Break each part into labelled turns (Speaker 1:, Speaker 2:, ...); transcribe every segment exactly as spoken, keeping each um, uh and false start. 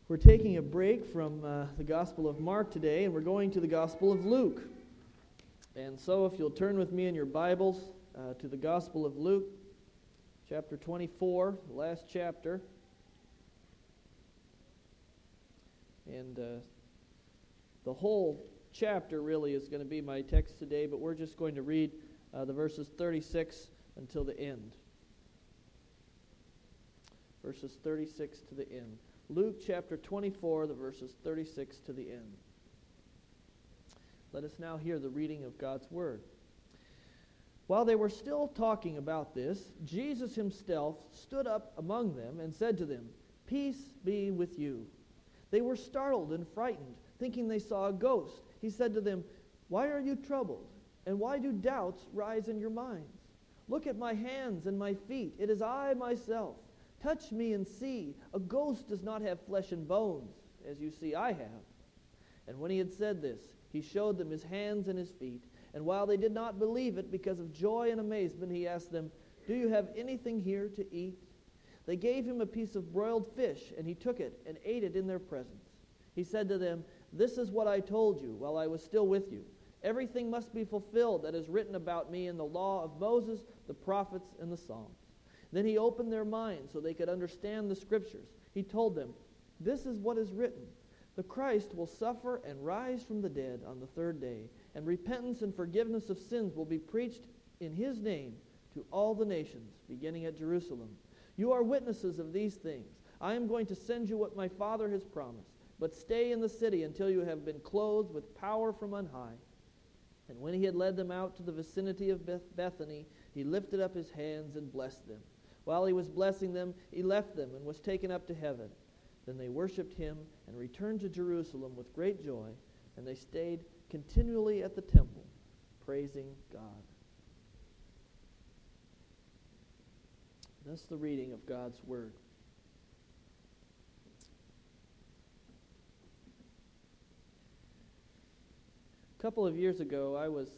Speaker 1: We're taking a break from uh, the Gospel of Mark today, and we're going to the Gospel of Luke. And so if you'll turn with me in your Bibles uh, to the Gospel of Luke, chapter twenty-four, the last chapter. And uh, the whole chapter really is going to be my text today, but we're just going to read uh, the verses thirty-six until the end. Verses thirty-six to the end. Luke chapter twenty-four, the verses thirty-six to the end. Let us now hear the reading of God's Word. While they were still talking about this, Jesus himself stood up among them and said to them, "Peace be with you." They were startled and frightened, thinking they saw a ghost. He said to them, "Why are you troubled? And why do doubts rise in your minds? Look at my hands and my feet. It is I myself. Touch me and see. A ghost does not have flesh and bones, as you see I have." And when he had said this, he showed them his hands and his feet. And while they did not believe it because of joy and amazement, he asked them, "Do you have anything here to eat?" They gave him a piece of broiled fish, and he took it and ate it in their presence. He said to them, "This is what I told you while I was still with you. Everything must be fulfilled that is written about me in the law of Moses, the prophets, and the Psalms." Then he opened their minds so they could understand the Scriptures. He told them, "This is what is written. The Christ will suffer and rise from the dead on the third day, and repentance and forgiveness of sins will be preached in his name to all the nations, beginning at Jerusalem. You are witnesses of these things. I am going to send you what my Father has promised, but stay in the city until you have been clothed with power from on high." And when he had led them out to the vicinity of Beth- Bethany, he lifted up his hands and blessed them. While he was blessing them, he left them and was taken up to heaven. Then they worshipped him and returned to Jerusalem with great joy, and they stayed continually at the temple, praising God. That's the reading of God's Word. A couple of years ago, I was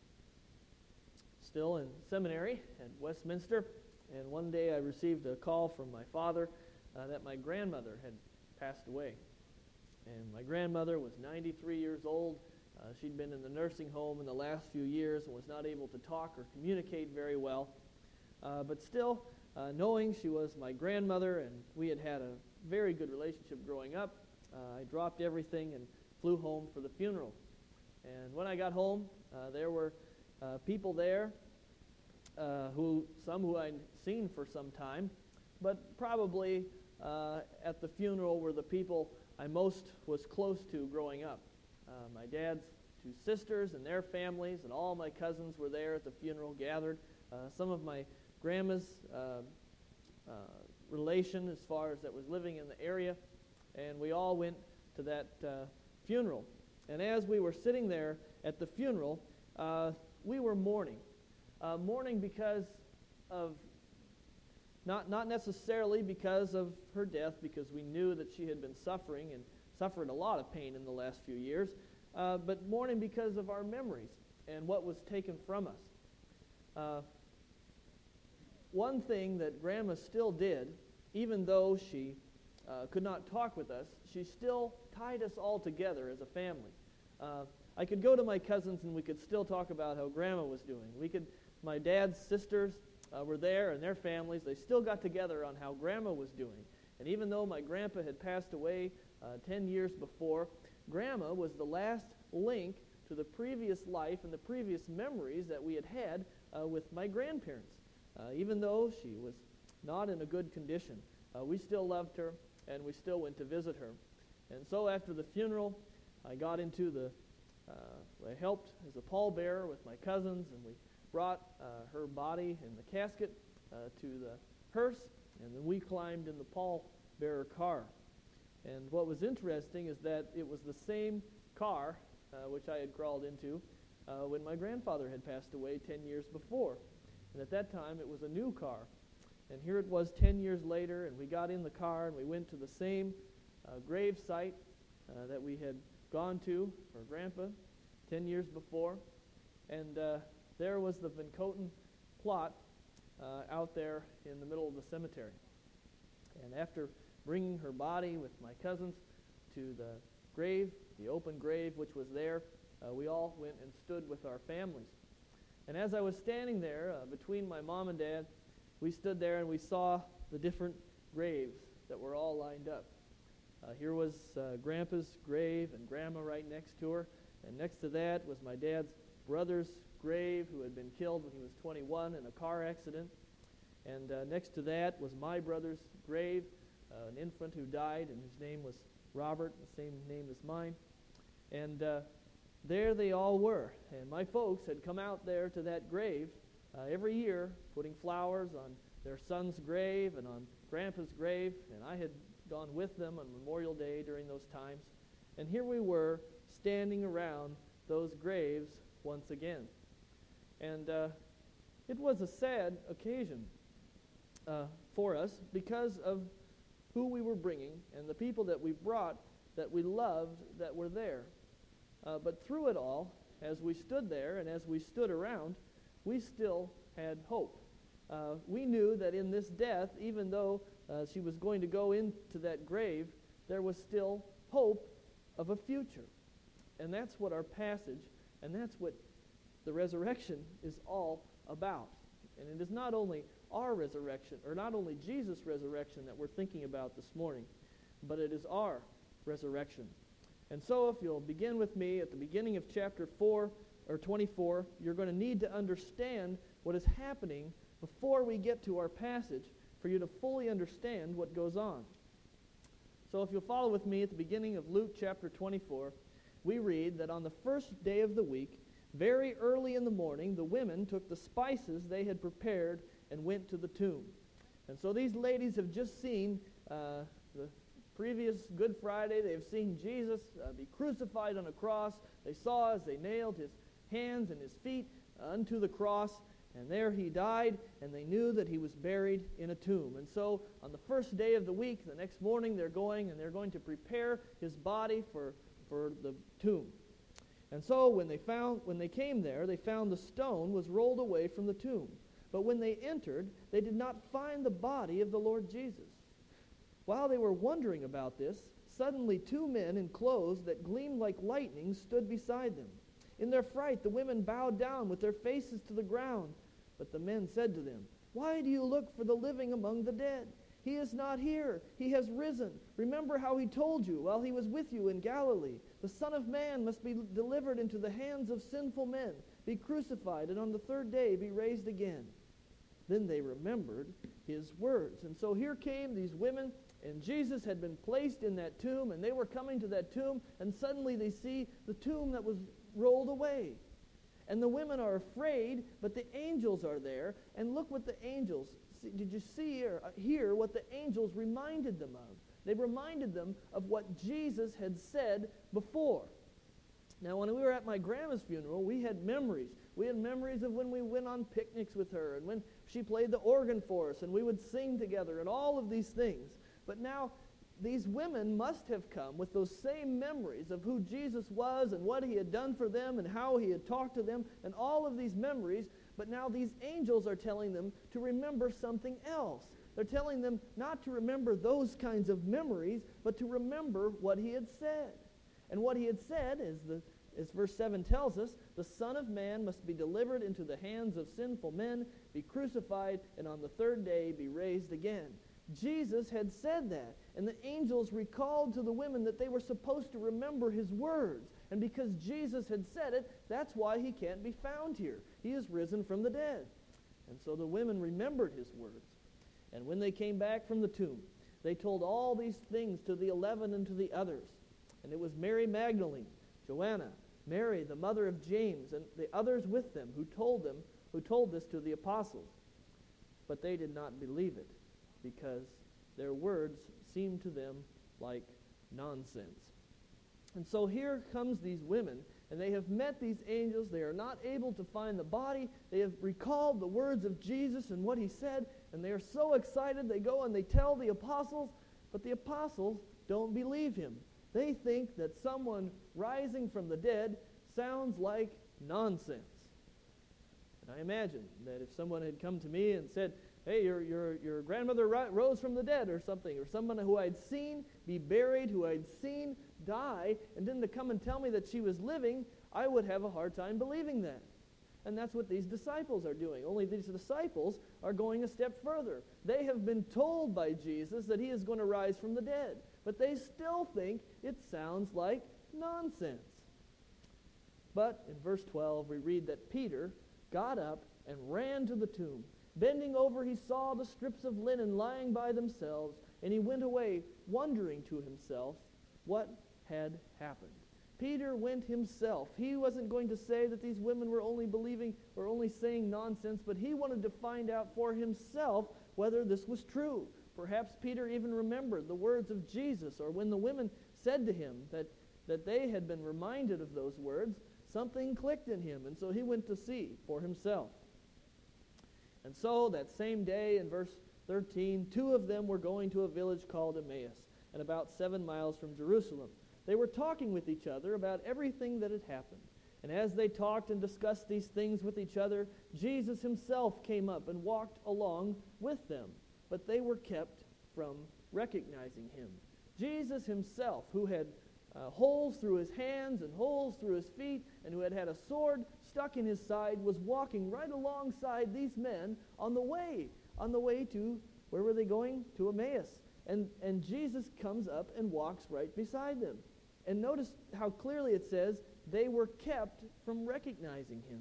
Speaker 1: still in seminary at Westminster, and one day I received a call from my father uh, that my grandmother had passed away. And my grandmother was ninety-three years old. Uh, she'd been in the nursing home in the last few years and was not able to talk or communicate very well. Uh, but still, uh, knowing she was my grandmother and we had had a very good relationship growing up, uh, I dropped everything and flew home for the funeral. And when I got home, uh, there were uh, people there, uh, who some who I'd seen for some time, but probably uh, at the funeral were the people I most was close to growing up. Uh, my dad's two sisters and their families, and all my cousins were there at the funeral gathered. Uh, some of my grandma's uh, uh, relation, as far as that was living in the area, and we all went to that uh, funeral. And as we were sitting there at the funeral, uh, we were mourning. Uh, mourning because of, not, not necessarily because of her death, because we knew that she had been suffering and suffered a lot of pain in the last few years, uh, but mourning because of our memories and what was taken from us. Uh, one thing that Grandma still did, even though she uh, could not talk with us, she still tied us all together as a family. Uh, I could go to my cousins and we could still talk about how Grandma was doing. We could, my dad's sisters uh, were there and their families. They still got together on how Grandma was doing. And even though my grandpa had passed away uh, ten years before, Grandma was the last link to the previous life and the previous memories that we had had uh, with my grandparents. Uh, even though she was not in a good condition, uh, we still loved her and we still went to visit her. And so after the funeral, I got into the, uh, I helped as a pallbearer with my cousins, and we brought uh, her body in the casket uh, to the hearse, and then we climbed in the pallbearer car. And what was interesting is that it was the same car uh, which I had crawled into uh, when my grandfather had passed away ten years before. And at that time, it was a new car. And here it was ten years later, and we got in the car, and we went to the same uh, grave site uh, that we had gone to for Grandpa ten years before. And uh, there was the Vincoten plot uh, out there in the middle of the cemetery. And after bringing her body with my cousins to the grave, the open grave which was there, uh, we all went and stood with our families. And as I was standing there uh, between my mom and dad, we stood there and we saw the different graves that were all lined up. Uh, here was uh, Grandpa's grave and Grandma right next to her. And next to that was my dad's brother's grave, who had been killed when he was twenty-one in a car accident. And uh, next to that was my brother's grave, uh, an infant who died, and his name was Robert, the same name as mine. And uh, there they all were. And my folks had come out there to that grave uh, every year, putting flowers on their son's grave and on Grandpa's grave. And I had gone with them on Memorial Day during those times. And here we were, standing around those graves once again. And uh, it was a sad occasion uh, for us because of who we were bringing and the people that we brought that we loved that were there. Uh, but through it all, as we stood there and as we stood around, we still had hope. Uh, we knew that in this death, even though uh, she was going to go into that grave, there was still hope of a future. And that's what our passage, and that's what the resurrection is all about. And it is not only our resurrection, or not only Jesus' resurrection that we're thinking about this morning, but it is our resurrection. And so if you'll begin with me at the beginning of chapter four, or twenty-four, you're going to need to understand what is happening before we get to our passage for you to fully understand what goes on. So if you'll follow with me at the beginning of Luke chapter twenty-four, we read that on the first day of the week, very early in the morning, the women took the spices they had prepared and went to the tomb. And so these ladies have just seen uh, the previous Good Friday. They have seen Jesus uh, be crucified on a cross. They saw as they nailed his hands and his feet unto the cross, and there he died, and they knew that he was buried in a tomb. And so on the first day of the week, the next morning, they're going and they're going to prepare his body for, for the tomb. And so when they found when they came there, they found the stone was rolled away from the tomb. But when they entered, they did not find the body of the Lord Jesus. While they were wondering about this, suddenly two men in clothes that gleamed like lightning stood beside them. In their fright, the women bowed down with their faces to the ground. But the men said to them, "Why do you look for the living among the dead? He is not here. He has risen. Remember how he told you while he was with you in Galilee. The Son of Man must be delivered into the hands of sinful men, be crucified, and on the third day be raised again." Then they remembered his words. And so here came these women, and Jesus had been placed in that tomb, and they were coming to that tomb, and suddenly they see the tomb that was rolled away. And the women are afraid, but the angels are there. And look what the angels, see, did you see or hear what the angels reminded them of? They reminded them of what Jesus had said before. Now, when we were at my grandma's funeral, we had memories. We had memories of when we went on picnics with her and when she played the organ for us and we would sing together and all of these things. But now, these women must have come with those same memories of who Jesus was and what he had done for them and how he had talked to them and all of these memories. But now these angels are telling them to remember something else. They're telling them not to remember those kinds of memories, but to remember what he had said. And what he had said, is the, as verse seven tells us, the Son of Man must be delivered into the hands of sinful men, be crucified, and on the third day be raised again. Jesus had said that, and the angels recalled to the women that they were supposed to remember his words. And because Jesus had said it, that's why he can't be found here. He is risen from the dead. And so the women remembered his words. And when they came back from the tomb, they told all these things to the eleven and to the others. And it was Mary Magdalene, Joanna, Mary, the mother of James, and the others with them who told them, who told this to the apostles. But they did not believe it, because their words seemed to them like nonsense. And so here comes these women, and they have met these angels. They are not able to find the body. They have recalled the words of Jesus and what he said, and they are so excited. They go and they tell the apostles, but the apostles don't believe him. They think that someone rising from the dead sounds like nonsense. And I imagine that if someone had come to me and said, hey, your, your, your grandmother ri- rose from the dead or something, or someone who I'd seen be buried, who I'd seen die, and then to come and tell me that she was living, I would have a hard time believing that. And that's what these disciples are doing. Only these disciples are going a step further. They have been told by Jesus that he is going to rise from the dead, but they still think it sounds like nonsense. But in verse twelve, we read that Peter got up and ran to the tomb. Bending over, he saw the strips of linen lying by themselves, and he went away, wondering to himself what had happened. Peter went himself. He wasn't going to say that these women were only believing or only saying nonsense, but he wanted to find out for himself whether this was true. Perhaps Peter even remembered the words of Jesus, or when the women said to him that, that they had been reminded of those words, something clicked in him, and so he went to see for himself. And so that same day in verse thirteen, two of them were going to a village called Emmaus, and about seven miles from Jerusalem. They were talking with each other about everything that had happened. And as they talked and discussed these things with each other, Jesus himself came up and walked along with them, but they were kept from recognizing him. Jesus himself, who had uh, holes through his hands and holes through his feet, and who had had a sword stuck in his side, was walking right alongside these men on the way, on the way to, where were they going? To Emmaus. And, and Jesus comes up and walks right beside them. And notice how clearly it says they were kept from recognizing him.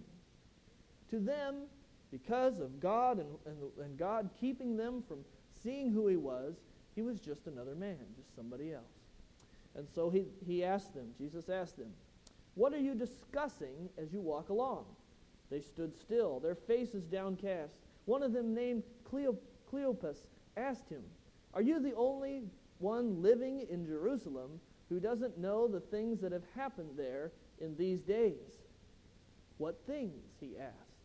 Speaker 1: To them, because of God and, and, and God keeping them from seeing who he was, he was just another man, just somebody else. And so he, he asked them, Jesus asked them, what are you discussing as you walk along? They stood still, their faces downcast. One of them, named Cleo, Cleopas, asked him, are you the only one living in Jerusalem who doesn't know the things that have happened there in these days? What things? He asked.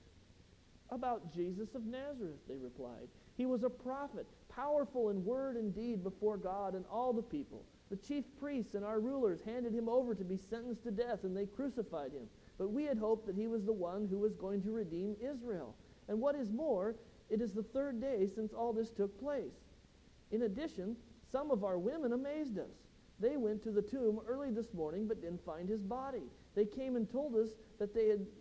Speaker 1: About Jesus of Nazareth, they replied. He was a prophet, powerful in word and deed before God and all the people. The chief priests and our rulers handed him over to be sentenced to death, and they crucified him. But we had hoped that he was the one who was going to redeem Israel. And what is more, it is the third day since all this took place. In addition, some of our women amazed us. They went to the tomb early this morning but didn't find his body. They came and told us that they had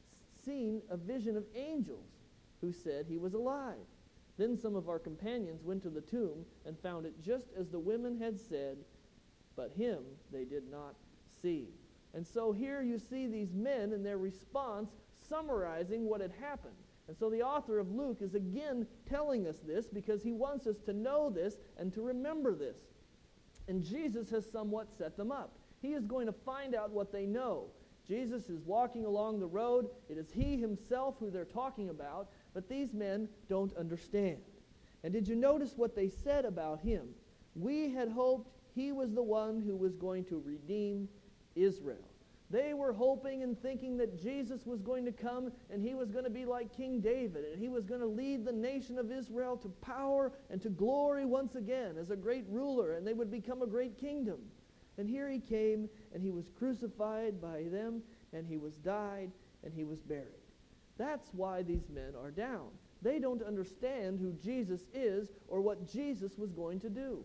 Speaker 1: seen a vision of angels who said he was alive. Then some of our companions went to the tomb and found it just as the women had said, but him they did not see. And so here you see these men in their response summarizing what had happened. And so the author of Luke is again telling us this because he wants us to know this and to remember this. And Jesus has somewhat set them up. He is going to find out what they know. Jesus is walking along the road. It is he himself who they're talking about, but these men don't understand. And did you notice what they said about him? We had hoped he was the one who was going to redeem Israel. They were hoping and thinking that Jesus was going to come and he was going to be like King David, and he was going to lead the nation of Israel to power and to glory once again as a great ruler, and they would become a great kingdom. And here he came, and he was crucified by them, and he was died, and he was buried. That's why these men are down. They don't understand who Jesus is or what Jesus was going to do.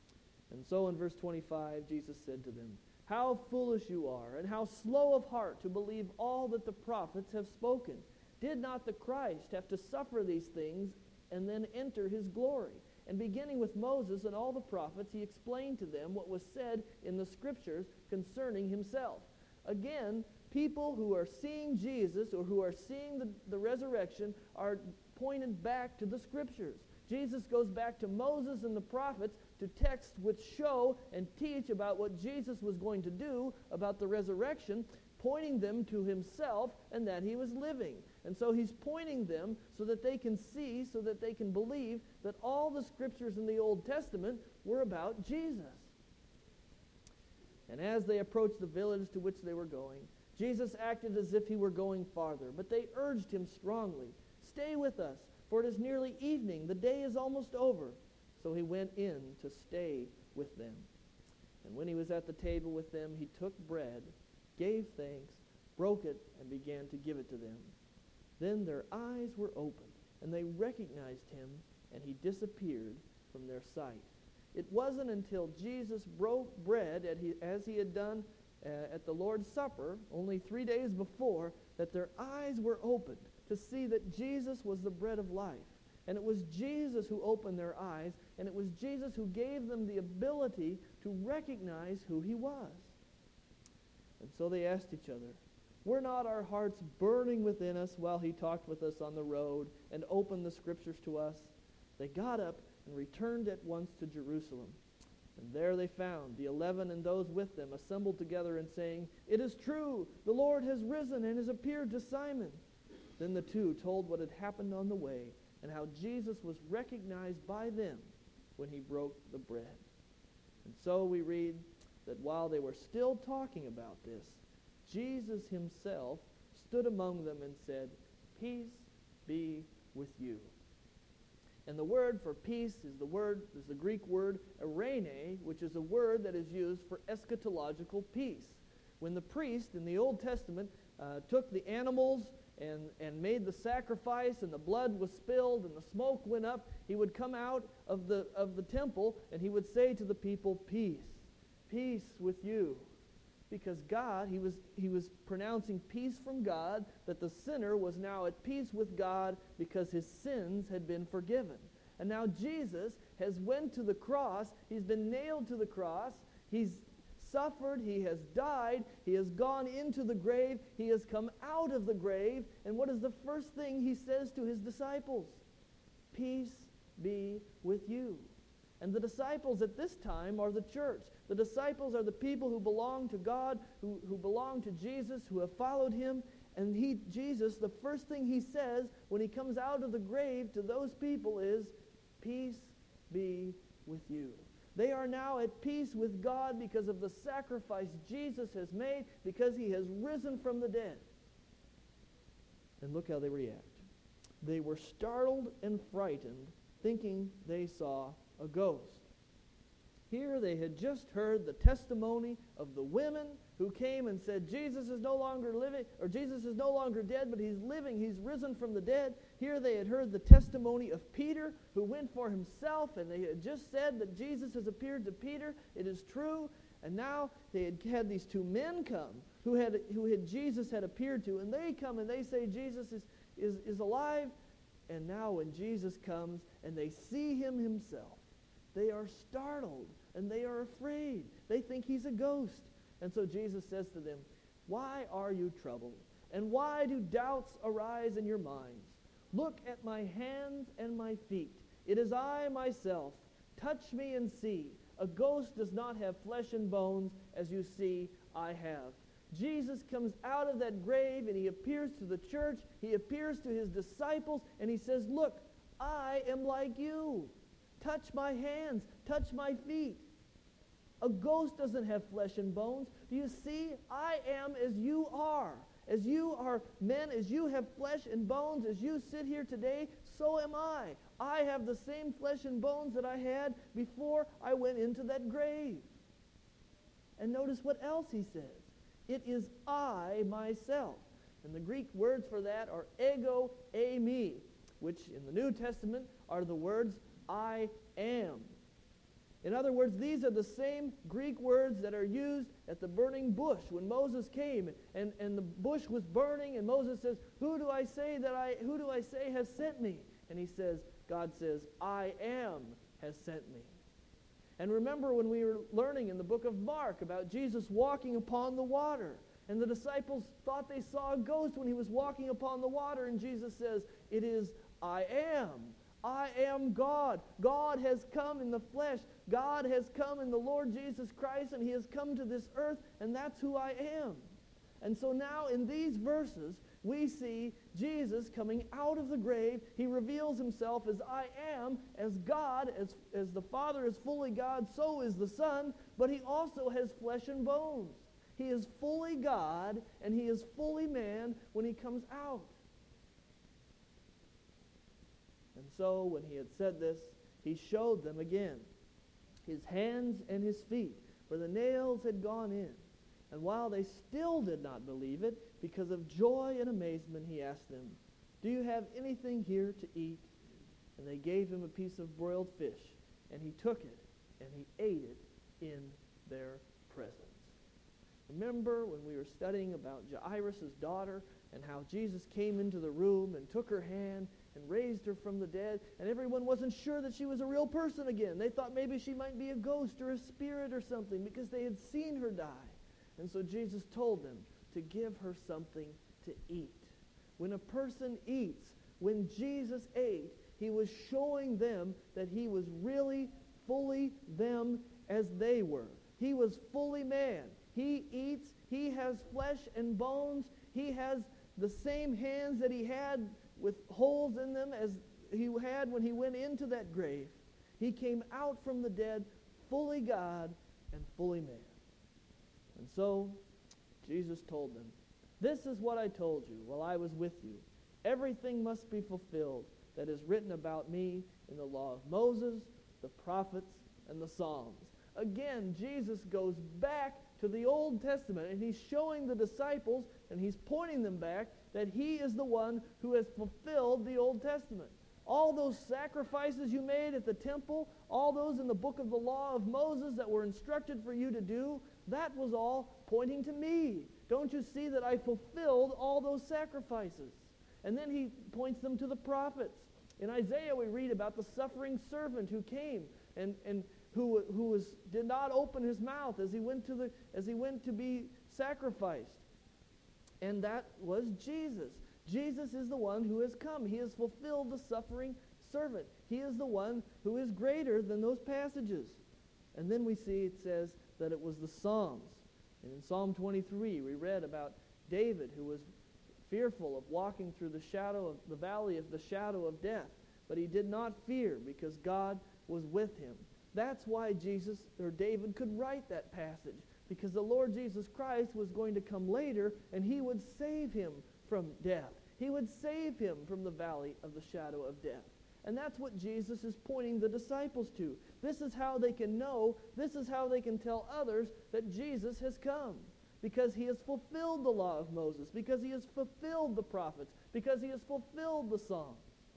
Speaker 1: And so in verse twenty-five, Jesus said to them, how foolish you are, and how slow of heart to believe all that the prophets have spoken. Did not the Christ have to suffer these things and then enter his glory? And beginning with Moses and all the prophets, he explained to them what was said in the scriptures concerning himself. Again, people who are seeing Jesus or who are seeing the, the resurrection are pointed back to the scriptures. Jesus goes back to Moses and the prophets to texts which show and teach about what Jesus was going to do about the resurrection, pointing them to himself and that he was living. And so he's pointing them so that they can see, so that they can believe that all the scriptures in the Old Testament were about Jesus. And as they approached the village to which they were going, Jesus acted as if he were going farther, but they urged him strongly, stay with us, for it is nearly evening, the day is almost over. So he went in to stay with them. And when he was at the table with them, he took bread, gave thanks, broke it, and began to give it to them. Then their eyes were opened, and they recognized him, and he disappeared from their sight. It wasn't until Jesus broke bread at he, as he had done uh, at the Lord's Supper only three days before that their eyes were opened to see that Jesus was the bread of life. And it was Jesus who opened their eyes, and it was Jesus who gave them the ability to recognize who he was. And so they asked each other, were not our hearts burning within us while he talked with us on the road and opened the Scriptures to us? They got up and returned at once to Jerusalem. And there they found the eleven and those with them assembled together and saying, it is true, the Lord has risen and has appeared to Simon. Then the two told what had happened on the way and how Jesus was recognized by them when he broke the bread. And so we read that while they were still talking about this, Jesus himself stood among them and said, peace be with you. And the word for peace is the word is the Greek word eirene, which is a word that is used for eschatological peace. When the priest in the Old Testament uh, took the animals and, and made the sacrifice, and the blood was spilled and the smoke went up, he would come out of the of the temple and he would say to the people, peace, peace with you. Because God, he was he was pronouncing peace from God, that the sinner was now at peace with God because his sins had been forgiven. And now Jesus has went to the cross, he's been nailed to the cross, he's suffered, he has died, he has gone into the grave, he has come out of the grave, and what is the first thing he says to his disciples? Peace be with you. And the disciples at this time are the church. The disciples are the people who belong to God, who, who belong to Jesus, who have followed him. And he, Jesus, the first thing he says when he comes out of the grave to those people is, peace be with you. They are now at peace with God because of the sacrifice Jesus has made, because he has risen from the dead. And look how they react. They were startled and frightened, thinking they saw a ghost. Here they had just heard the testimony of the women who came and said, Jesus is no longer living, or Jesus is no longer dead, but he's living, he's risen from the dead. Here they had heard the testimony of Peter, who went for himself, and they had just said that Jesus has appeared to Peter. It is true. And now they had had these two men come who had who had Jesus had appeared to, and they come and they say Jesus is, is, is alive. And now when Jesus comes and they see him himself, they are startled and they are afraid. They think he's a ghost. And so Jesus says to them, why are you troubled? And why do doubts arise in your minds? Look at my hands and my feet. It is I myself. Touch me and see. A ghost does not have flesh and bones, as you see I have. Jesus comes out of that grave and he appears to the church. He appears to his disciples and he says, look, I am like you. Touch my hands. Touch my feet. A ghost doesn't have flesh and bones. Do you see? I am as you are. As you are men, as you have flesh and bones, as you sit here today, so am I. I have the same flesh and bones that I had before I went into that grave. And notice what else he says. It is I myself. And the Greek words for that are ego eimi, which in the New Testament are the words I am. In other words, these are the same Greek words that are used at the burning bush when Moses came and, and the bush was burning and Moses says, who do I say that I who do I say has sent me? And he says, God says, I am has sent me. And remember when we were learning in the book of Mark about Jesus walking upon the water, and the disciples thought they saw a ghost when he was walking upon the water, and Jesus says, it is I am. I am God. God has come in the flesh. God has come in the Lord Jesus Christ, and he has come to this earth, and that's who I am. And so now in these verses, we see Jesus coming out of the grave. He reveals himself as I am, as God, as, as the Father is fully God, so is the Son, but he also has flesh and bones. He is fully God, and he is fully man when he comes out. And so when he had said this, he showed them again his hands and his feet, where the nails had gone in. And while they still did not believe it, because of joy and amazement, he asked them, Do you have anything here to eat? And they gave him a piece of broiled fish, and he took it, and he ate it in their presence. Remember when we were studying about Jairus' daughter and how Jesus came into the room and took her hand and raised her from the dead, and everyone wasn't sure that she was a real person again. They thought maybe she might be a ghost or a spirit or something because they had seen her die. And so Jesus told them to give her something to eat. When a person eats, when Jesus ate, he was showing them that he was really fully them as they were. He was fully man. He eats. He has flesh and bones. He has the same hands that he had with holes in them as he had when he went into that grave. He came out from the dead fully God and fully man. And so Jesus told them, "This is what I told you while I was with you. Everything must be fulfilled that is written about me in the law of Moses, the prophets, and the Psalms." Again, Jesus goes back to the Old Testament, and he's showing the disciples, and he's pointing them back, that he is the one who has fulfilled the Old Testament. All those sacrifices you made at the temple, all those in the book of the law of Moses that were instructed for you to do, that was all pointing to me. Don't you see that I fulfilled all those sacrifices? And then he points them to the prophets. In Isaiah we read about the suffering servant who came and, and who, who was, did not open his mouth as he went to the as he went to be sacrificed. And that was Jesus. Jesus is the one who has come. He has fulfilled the suffering servant. He is the one who is greater than those passages. And then we see it says that it was the Psalms. And in Psalm twenty-three we read about David who was fearful of walking through the shadow of the valley of the shadow of death, but he did not fear because God was with him. That's why Jesus or David could write that passage, because the Lord Jesus Christ was going to come later and he would save him from death. He would save him from the valley of the shadow of death. And that's what Jesus is pointing the disciples to. This is how they can know, this is how they can tell others that Jesus has come. Because he has fulfilled the law of Moses, because he has fulfilled the prophets, because he has fulfilled the Psalms.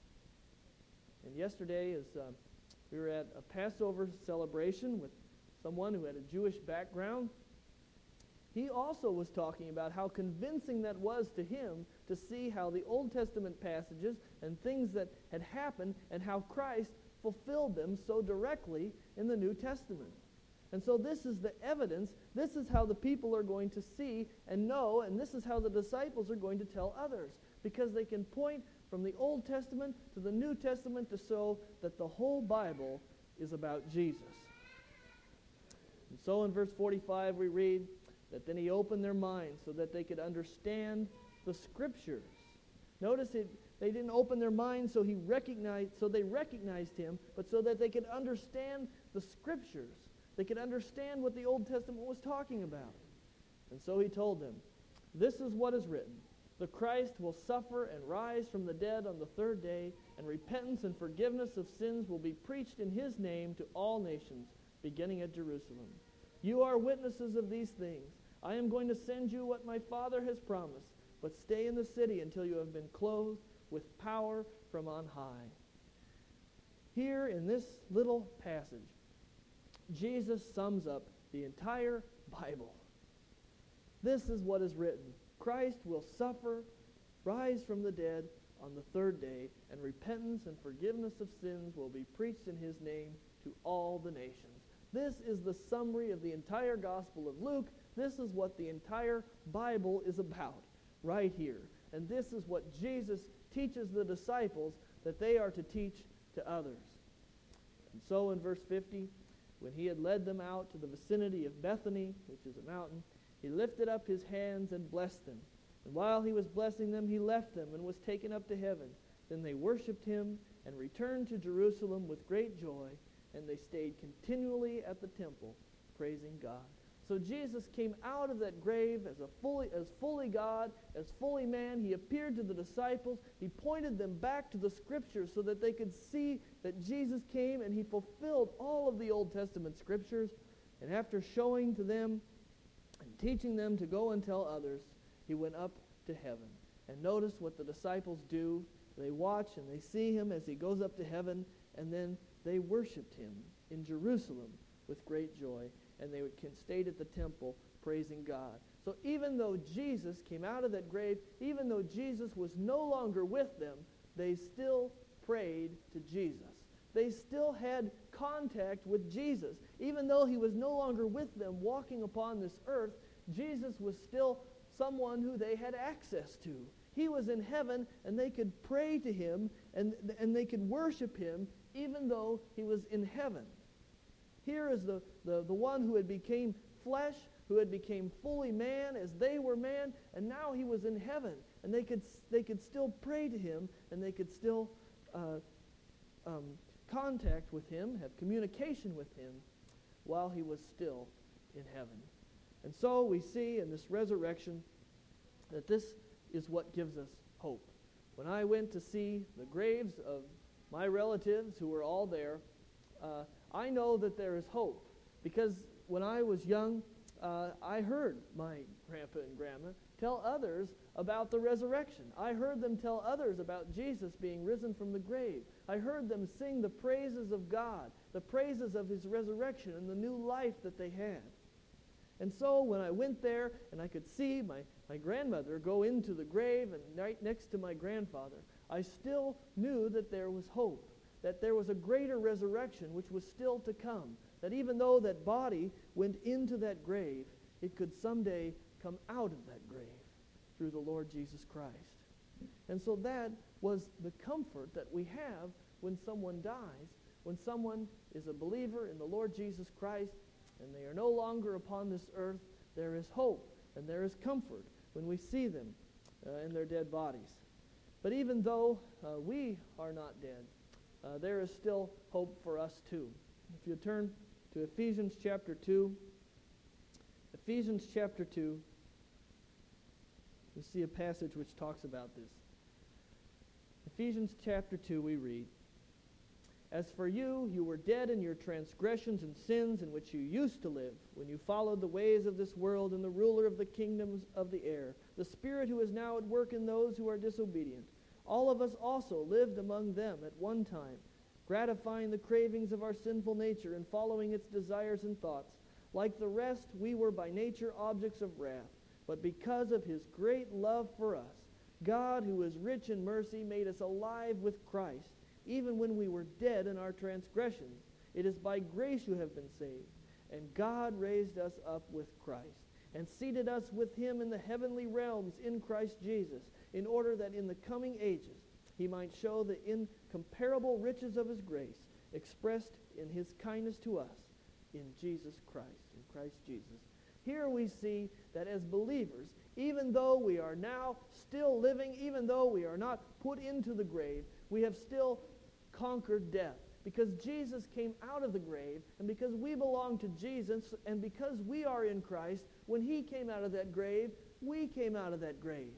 Speaker 1: And yesterday, as uh, we were at a Passover celebration with someone who had a Jewish background, he also was talking about how convincing that was to him to see how the Old Testament passages and things that had happened and how Christ fulfilled them so directly in the New Testament. And so this is the evidence. This is how the people are going to see and know, and this is how the disciples are going to tell others, because they can point from the Old Testament to the New Testament to show that the whole Bible is about Jesus. And so in verse forty-five we read that then he opened their minds so that they could understand the Scriptures. Notice it, they didn't open their minds so he recognized, so they recognized him, but so that they could understand the Scriptures. They could understand what the Old Testament was talking about. And so he told them, "This is what is written. The Christ will suffer and rise from the dead on the third day, and repentance and forgiveness of sins will be preached in his name to all nations, beginning at Jerusalem. You are witnesses of these things. I am going to send you what my Father has promised, but stay in the city until you have been clothed with power from on high." Here in this little passage, Jesus sums up the entire Bible. This is what is written. Christ will suffer, rise from the dead on the third day, and repentance and forgiveness of sins will be preached in his name to all the nations. This is the summary of the entire Gospel of Luke. This is what the entire Bible is about right here. And this is what Jesus teaches the disciples that they are to teach to others. And so in verse fifty, when he had led them out to the vicinity of Bethany, which is a mountain, he lifted up his hands and blessed them. And while he was blessing them, he left them and was taken up to heaven. Then they worshipped him and returned to Jerusalem with great joy, and they stayed continually at the temple, praising God. So Jesus came out of that grave as a fully, as fully God, as fully man. He appeared to the disciples. He pointed them back to the Scriptures so that they could see that Jesus came and he fulfilled all of the Old Testament Scriptures. And after showing to them and teaching them to go and tell others, he went up to heaven. And notice what the disciples do. They watch and they see him as he goes up to heaven, and then they worshiped him in Jerusalem with great joy, and they would stayed at the temple praising God. So even though Jesus came out of that grave, even though Jesus was no longer with them, they still prayed to Jesus. They still had contact with Jesus. Even though he was no longer with them walking upon this earth, Jesus was still someone who they had access to. He was in heaven, and they could pray to him, and, and they could worship him, even though he was in heaven. Here is the, the, the one who had became flesh, who had became fully man as they were man, and now he was in heaven, and they could they could still pray to him, and they could still uh, um, contact with him, have communication with him, while he was still in heaven. And so we see in this resurrection that this is what gives us hope. When I went to see the graves of my relatives who were all there, uh, I know that there is hope, because when I was young, Uh, I heard my grandpa and grandma tell others about the resurrection. I heard them tell others about Jesus being risen from the grave. I heard them sing the praises of God, the praises of his resurrection and the new life that they had. And so when I went there and I could see my, my grandmother go into the grave and right next to my grandfather, I still knew that there was hope, that there was a greater resurrection which was still to come. That even though that body went into that grave, it could someday come out of that grave through the Lord Jesus Christ. And so that was the comfort that we have when someone dies, when someone is a believer in the Lord Jesus Christ, and they are no longer upon this earth. There is hope and there is comfort when we see them uh, in their dead bodies. But even though uh, we are not dead, uh, there is still hope for us too. If you turn to Ephesians chapter two. Ephesians chapter two. We see a passage which talks about this. Ephesians chapter two, we read, "As for you, you were dead in your transgressions and sins in which you used to live, when you followed the ways of this world and the ruler of the kingdoms of the air, the spirit who is now at work in those who are disobedient. All of us also lived among them at one time, gratifying the cravings of our sinful nature and following its desires and thoughts. Like the rest, we were by nature objects of wrath. But because of his great love for us, God, who is rich in mercy, made us alive with Christ, even when we were dead in our transgressions. It is by grace you have been saved. And God raised us up with Christ, and seated us with him in the heavenly realms in Christ Jesus, in order that in the coming ages he might show the incomparable riches of his grace, expressed in his kindness to us in Jesus Christ, in Christ Jesus." Here we see that as believers, even though we are now still living, even though we are not put into the grave, we have still conquered death. Because Jesus came out of the grave, and because we belong to Jesus, and because we are in Christ, when he came out of that grave, we came out of that grave.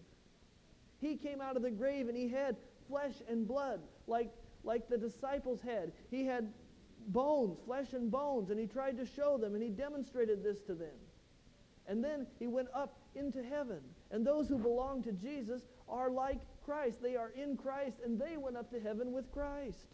Speaker 1: He came out of the grave and he had flesh and blood, like, like the disciples had. He had bones, flesh and bones, and he tried to show them, and he demonstrated this to them. And then he went up into heaven. And those who belong to Jesus are like Christ. They are in Christ, and they went up to heaven with Christ.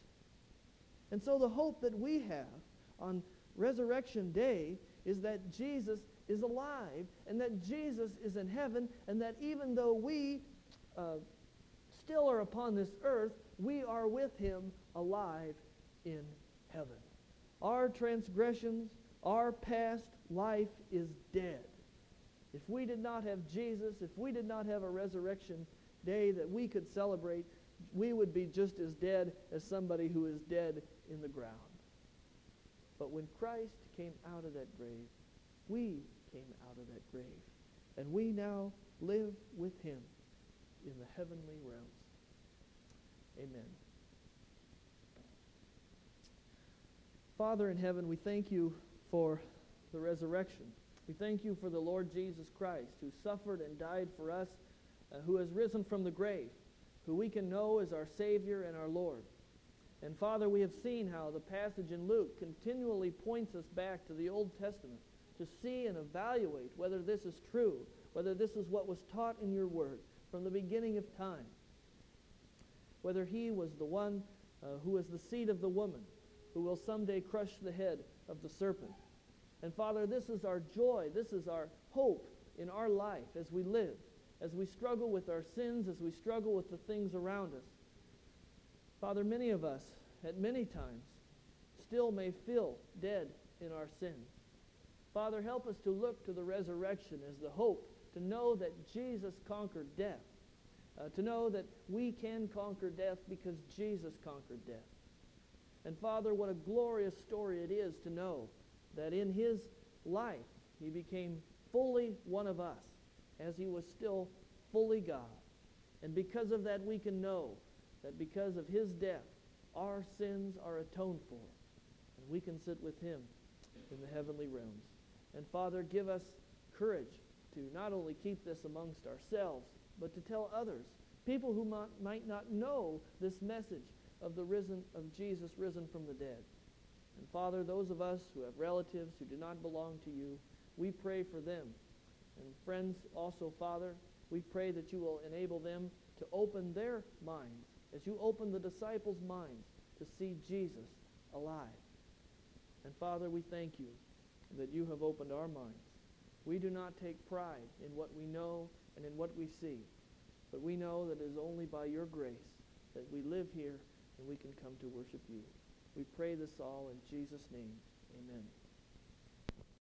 Speaker 1: And so the hope that we have on Resurrection Day is that Jesus is alive, and that Jesus is in heaven, and that even though we uh, still are upon this earth, we are with him alive in heaven. Our transgressions, our past life is dead. If we did not have Jesus, if we did not have a resurrection day that we could celebrate, we would be just as dead as somebody who is dead in the ground. But when Christ came out of that grave, we came out of that grave, and we now live with him in the heavenly realms. Amen. Father in heaven, we thank you for the resurrection. We thank you for the Lord Jesus Christ, who suffered and died for us, uh, who has risen from the grave, who we can know as our Savior and our Lord. And Father, we have seen how the passage in Luke continually points us back to the Old Testament to see and evaluate whether this is true, whether this is what was taught in your word. from the beginning of time. Whether he was the one uh, who is the seed of the woman, who will someday crush the head of the serpent. And Father, this is our joy, this is our hope in our life as we live, as we struggle with our sins, as we struggle with the things around us. Father, many of us, at many times, still may feel dead in our sin. Father, help us to look to the resurrection as the hope, to know that Jesus conquered death, uh, to know that we can conquer death because Jesus conquered death. And Father, what a glorious story it is to know that in his life he became fully one of us, as he was still fully God. And because of that, we can know that because of his death, our sins are atoned for, and we can sit with him in the heavenly realms. And Father, give us courage to not only keep this amongst ourselves, but to tell others, people who might, might not know this message of the risen, of Jesus risen from the dead. And Father, those of us who have relatives who do not belong to you, we pray for them. And friends also, Father, we pray that you will enable them to open their minds, as you open the disciples' minds, to see Jesus alive. And Father, we thank you that you have opened our minds. We do not take pride in what we know and in what we see, but we know that it is only by your grace that we live here and we can come to worship you. We pray this all in Jesus' name. Amen.